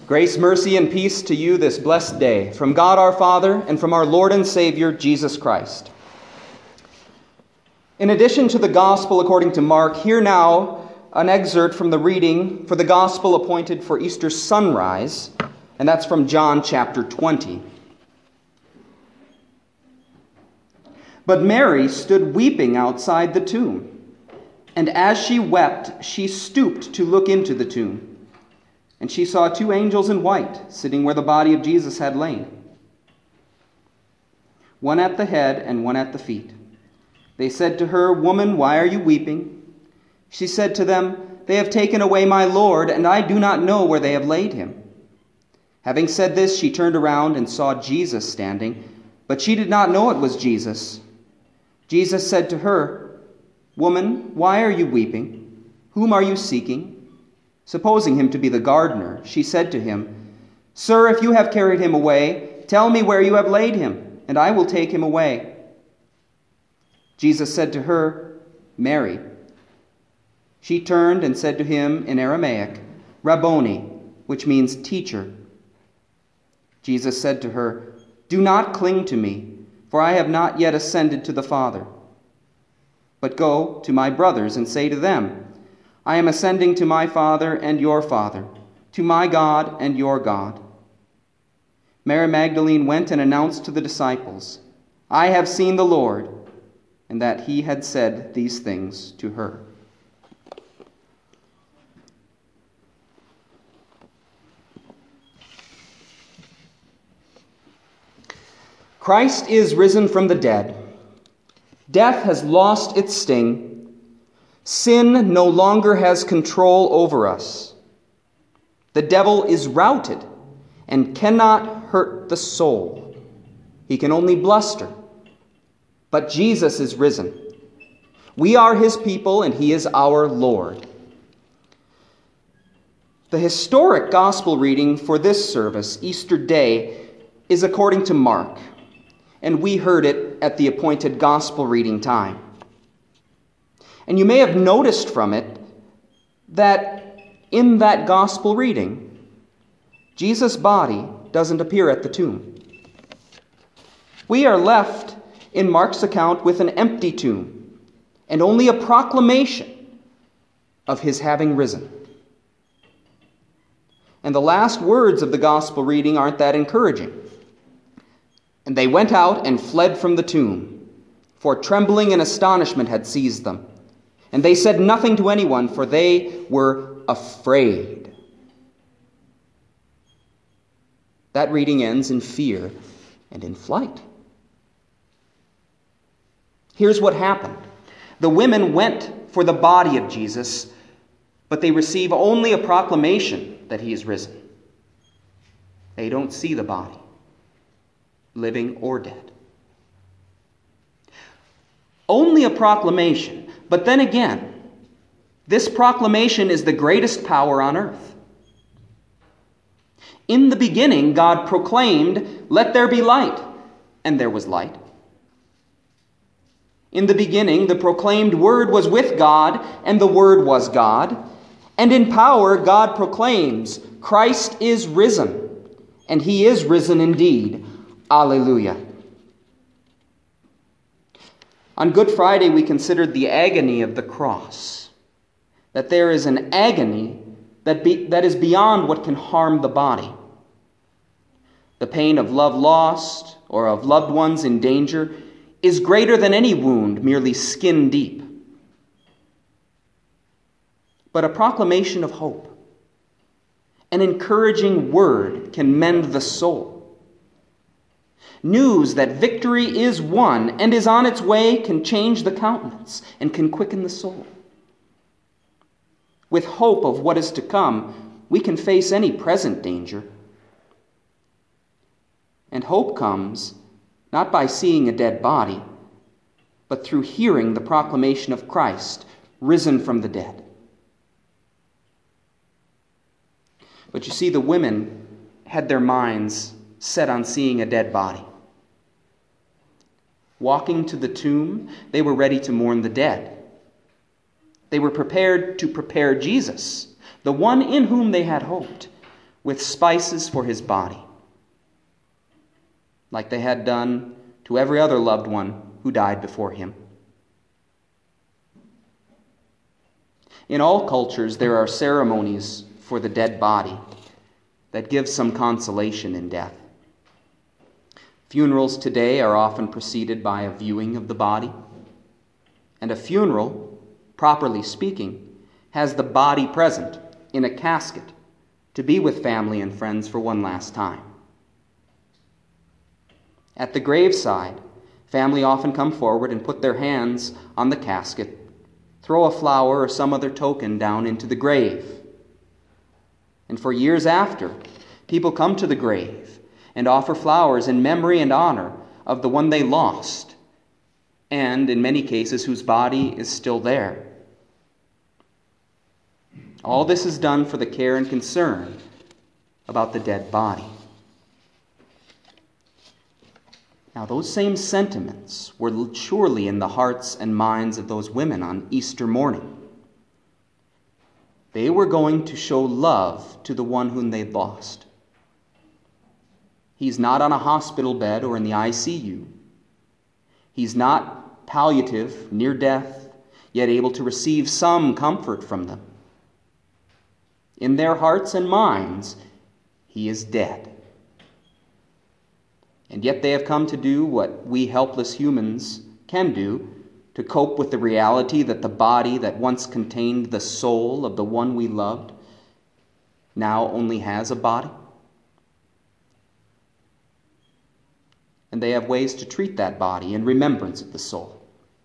Grace, mercy, and peace to you this blessed day, from God our Father and from our Lord and Savior, Jesus Christ. In addition to the Gospel according to Mark, hear now an excerpt from the reading for the Gospel appointed for Easter sunrise, and that's from John chapter 20. But Mary stood weeping outside the tomb, and as she wept, she stooped to look into the tomb. And she saw two angels in white, sitting where the body of Jesus had lain, one at the head and one at the feet. They said to her, "Woman, why are you weeping?" She said to them, "They have taken away my Lord, and I do not know where they have laid him." Having said this, she turned around and saw Jesus standing, but she did not know it was Jesus. Jesus said to her, "Woman, why are you weeping? Whom are you seeking?" Supposing him to be the gardener, she said to him, "Sir, if you have carried him away, tell me where you have laid him, and I will take him away." Jesus said to her, "Mary." She turned and said to him in Aramaic, "Rabboni," which means teacher. Jesus said to her, "Do not cling to me, for I have not yet ascended to the Father. But go to my brothers and say to them, I am ascending to my Father and your Father, to my God and your God." Mary Magdalene went and announced to the disciples, "I have seen the Lord," and that he had said these things to her. Christ is risen from the dead. Death has lost its sting. Sin no longer has control over us. The devil is routed and cannot hurt the soul. He can only bluster. But Jesus is risen. We are his people and he is our Lord. The historic gospel reading for this service, Easter Day, is according to Mark, and we heard it at the appointed gospel reading time. And you may have noticed from it that in that gospel reading, Jesus' body doesn't appear at the tomb. We are left in Mark's account with an empty tomb and only a proclamation of his having risen. And the last words of the gospel reading aren't that encouraging. "And they went out and fled from the tomb, for trembling and astonishment had seized them. And they said nothing to anyone, for they were afraid." That reading ends in fear and in flight. Here's what happened. The women went for the body of Jesus, but they receive only a proclamation that he is risen. They don't see the body, living or dead. Only a proclamation. But then again, this proclamation is the greatest power on earth. In the beginning, God proclaimed, "Let there be light," and there was light. In the beginning, the proclaimed word was with God, and the word was God. And in power, God proclaims, "Christ is risen," and he is risen indeed. Alleluia. On Good Friday, we considered the agony of the cross, that there is an agony that is beyond what can harm the body. The pain of love lost or of loved ones in danger is greater than any wound merely skin deep. But a proclamation of hope, an encouraging word, can mend the soul. News that victory is won and is on its way can change the countenance and can quicken the soul. With hope of what is to come, we can face any present danger. And hope comes not by seeing a dead body, but through hearing the proclamation of Christ, risen from the dead. But you see, the women had their minds set on seeing a dead body. Walking to the tomb, they were ready to mourn the dead. They were prepared to prepare Jesus, the one in whom they had hoped, with spices for his body, like they had done to every other loved one who died before him. In all cultures, there are ceremonies for the dead body that give some consolation in death. Funerals today are often preceded by a viewing of the body, and a funeral, properly speaking, has the body present in a casket to be with family and friends for one last time. At the graveside, family often come forward and put their hands on the casket, throw a flower or some other token down into the grave. And for years after, people come to the grave and offer flowers in memory and honor of the one they lost, and in many cases whose body is still there. All this is done for the care and concern about the dead body. Now, those same sentiments were surely in the hearts and minds of those women on Easter morning. They were going to show love to the one whom they'd lost. He's not on a hospital bed or in the ICU. He's not palliative, near death, yet able to receive some comfort from them. In their hearts and minds, he is dead. And yet they have come to do what we helpless humans can do to cope with the reality that the body that once contained the soul of the one we loved now only has a body. And they have ways to treat that body in remembrance of the soul.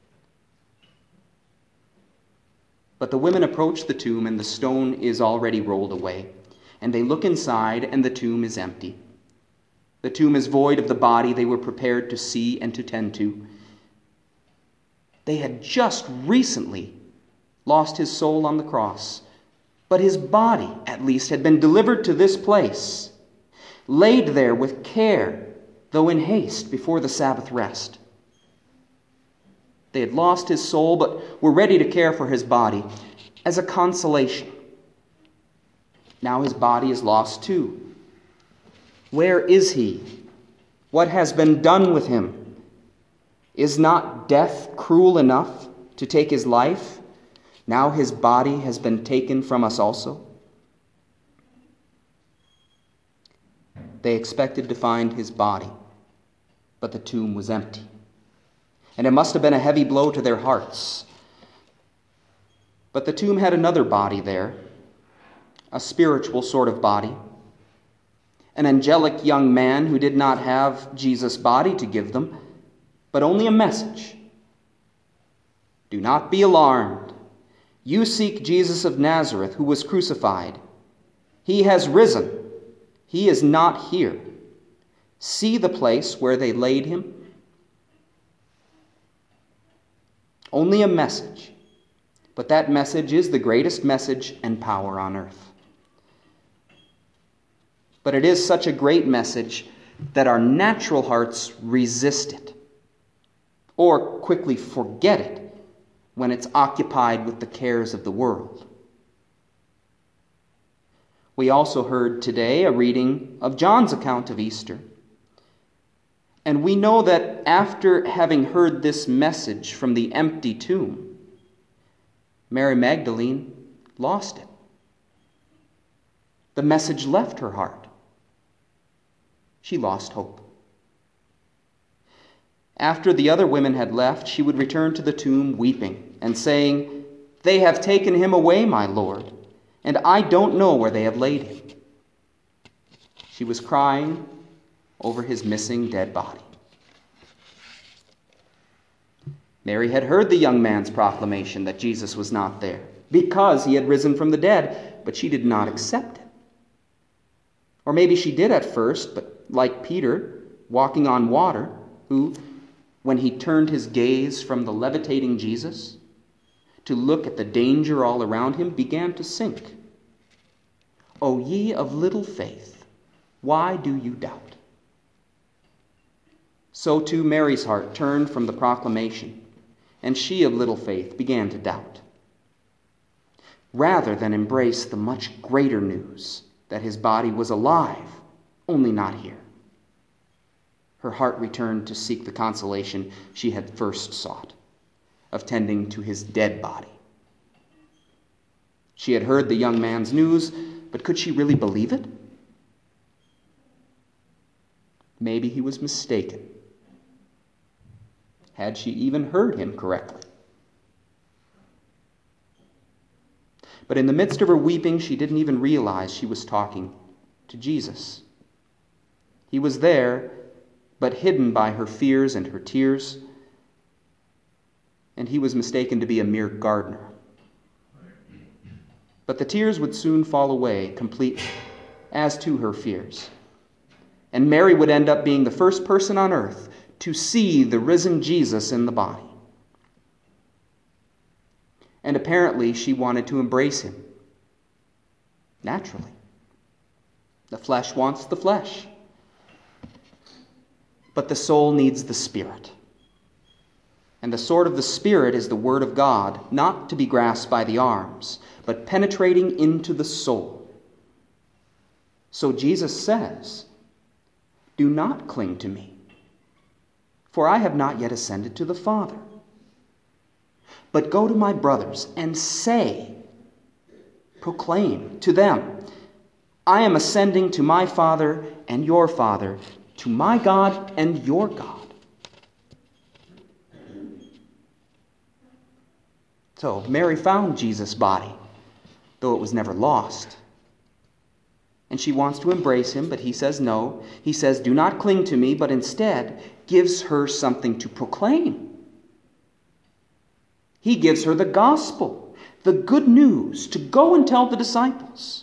But the women approach the tomb, and the stone is already rolled away. And they look inside, and the tomb is empty. The tomb is void of the body they were prepared to see and to tend to. They had just recently lost his soul on the cross, but his body, at least, had been delivered to this place, laid there with care, though in haste, before the Sabbath rest. They had lost his soul, but were ready to care for his body as a consolation. Now his body is lost too. Where is he? What has been done with him? Is not death cruel enough to take his life? Now his body has been taken from us also. They expected to find his body, but the tomb was empty. And it must have been a heavy blow to their hearts. But the tomb had another body there, a spiritual sort of body, an angelic young man who did not have Jesus' body to give them, but only a message. Do not be alarmed. You seek Jesus of Nazareth, who was crucified. He has risen. He is not here. See the place where they laid him. Only a message, but that message is the greatest message and power on earth. But it is such a great message that our natural hearts resist it, or quickly forget it when it's occupied with the cares of the world. We also heard today a reading of John's account of Easter. And we know that after having heard this message from the empty tomb, Mary Magdalene lost it. The message left her heart. She lost hope. After the other women had left, she would return to the tomb weeping and saying, "They have taken him away, my Lord, and I don't know where they have laid him." She was crying over his missing dead body. Mary had heard the young man's proclamation that Jesus was not there because he had risen from the dead, but she did not accept it. Or maybe she did at first, but like Peter, walking on water, who, when he turned his gaze from the levitating Jesus to look at the danger all around him, began to sink. O ye of little faith, why do you doubt? So too Mary's heart turned from the proclamation, and she of little faith began to doubt. Rather than embrace the much greater news that his body was alive, only not here. Her heart returned to seek the consolation she had first sought, of tending to his dead body. She had heard the young man's news, but could she really believe it? Maybe he was mistaken. Had she even heard him correctly? But in the midst of her weeping, she didn't even realize she was talking to Jesus. He was there, but hidden by her fears and her tears, and he was mistaken to be a mere gardener. But the tears would soon fall away completely, as to her fears. And Mary would end up being the first person on earth to see the risen Jesus in the body. And apparently she wanted to embrace him. Naturally. The flesh wants the flesh. But the soul needs the Spirit. And the sword of the Spirit is the Word of God, not to be grasped by the arms, but penetrating into the soul. So Jesus says, "Do not cling to me, for I have not yet ascended to the Father. But go to my brothers and say," proclaim to them, "I am ascending to my Father and your Father, to my God and your God." So Mary found Jesus' body, though it was never lost. And she wants to embrace him, but he says no. He says, "Do not cling to me," but instead gives her something to proclaim. He gives her the gospel, the good news, to go and tell the disciples.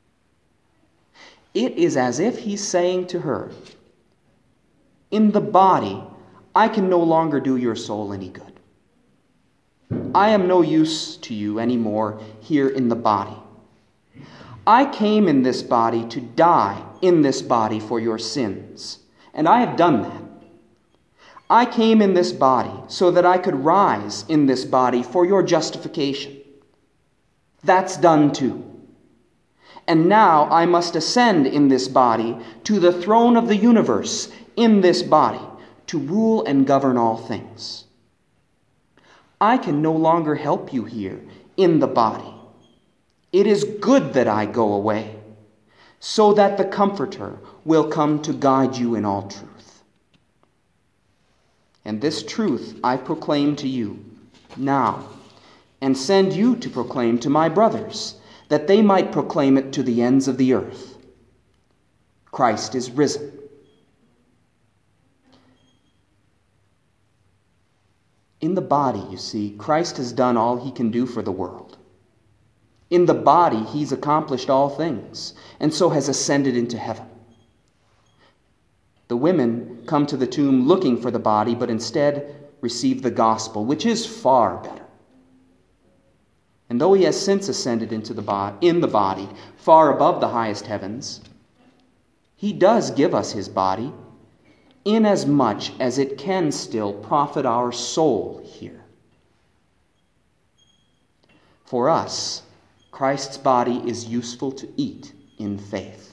It is as if he's saying to her, "In the body, I can no longer do your soul any good. I am no use to you anymore here in the body. I came in this body to die in this body for your sins, and I have done that. I came in this body so that I could rise in this body for your justification. That's done too. And now I must ascend in this body to the throne of the universe in this body to rule and govern all things. I can no longer help you here in the body. It is good that I go away, so that the Comforter will come to guide you in all truth. And this truth I proclaim to you now, and send you to proclaim to my brothers, that they might proclaim it to the ends of the earth. Christ is risen. In the body, you see, Christ has done all he can do for the world. In the body, he's accomplished all things, and so has ascended into heaven. The women come to the tomb looking for the body, but instead receive the gospel, which is far better. And though he has since ascended into the body, far above the highest heavens, he does give us his body, inasmuch as it can still profit our soul here. For us, Christ's body is useful to eat in faith.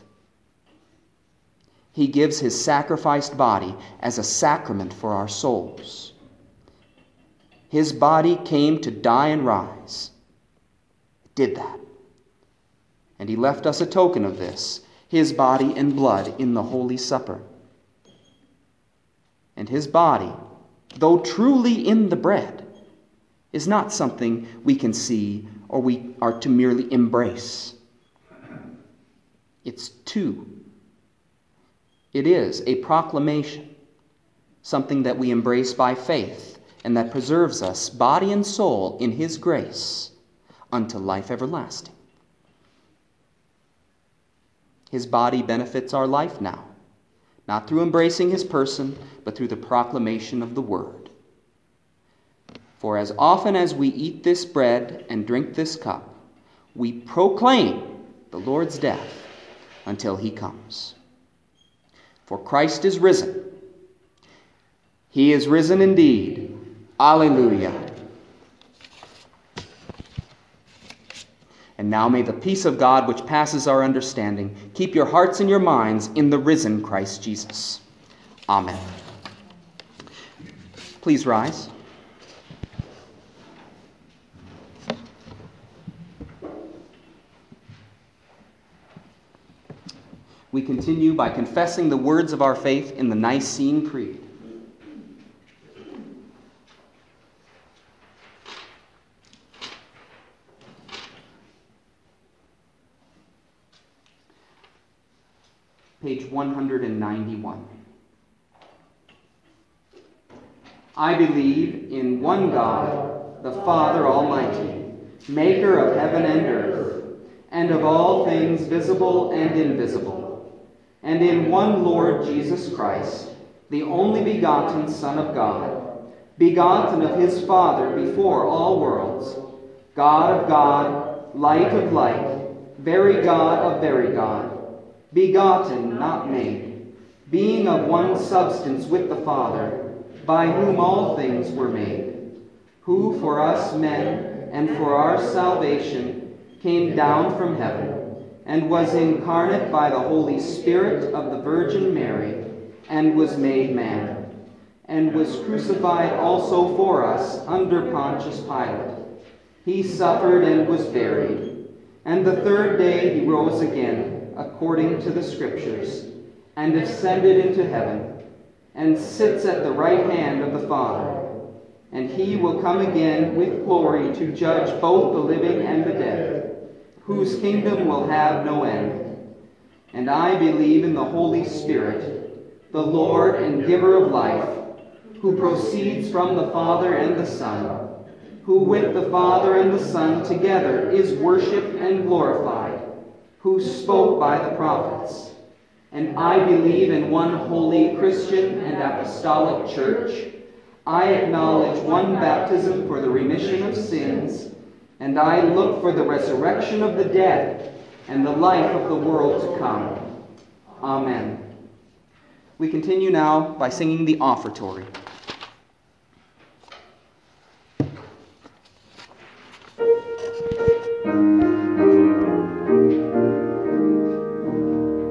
He gives his sacrificed body as a sacrament for our souls. His body came to die and rise. It did that. And he left us a token of this, his body and blood in the Holy Supper. And his body, though truly in the bread, is not something we can see or we are to merely embrace. It's two. It is a proclamation, something that we embrace by faith and that preserves us, body and soul, in his grace unto life everlasting. His body benefits our life now, not through embracing his person, but through the proclamation of the word. For as often as we eat this bread and drink this cup, we proclaim the Lord's death until he comes. For Christ is risen. He is risen indeed. Alleluia. And now may the peace of God, which passes our understanding, keep your hearts and your minds in the risen Christ Jesus. Amen. Please rise. We continue by confessing the words of our faith in the Nicene Creed. Page 191. I believe in one God, the Father Almighty, maker of heaven and earth, and of all things visible and invisible, and in one Lord Jesus Christ, the only begotten Son of God, begotten of his Father before all worlds, God of God, light of light, very God of very God, begotten, not made, being of one substance with the Father, by whom all things were made, who for us men and for our salvation came down from heaven, and was incarnate by the Holy Spirit of the Virgin Mary, and was made man, and was crucified also for us under Pontius Pilate. He suffered and was buried, and the third day he rose again, according to the Scriptures, and ascended into heaven, and sits at the right hand of the Father. And he will come again with glory to judge both the living and the dead, whose kingdom will have no end. And I believe in the Holy Spirit, the Lord and giver of life, who proceeds from the Father and the Son, who with the Father and the Son together is worshipped and glorified, who spoke by the prophets. And I believe in one holy Christian and apostolic church. I acknowledge one baptism for the remission of sins, and I look for the resurrection of the dead and the life of the world to come. Amen. We continue now by singing the offertory.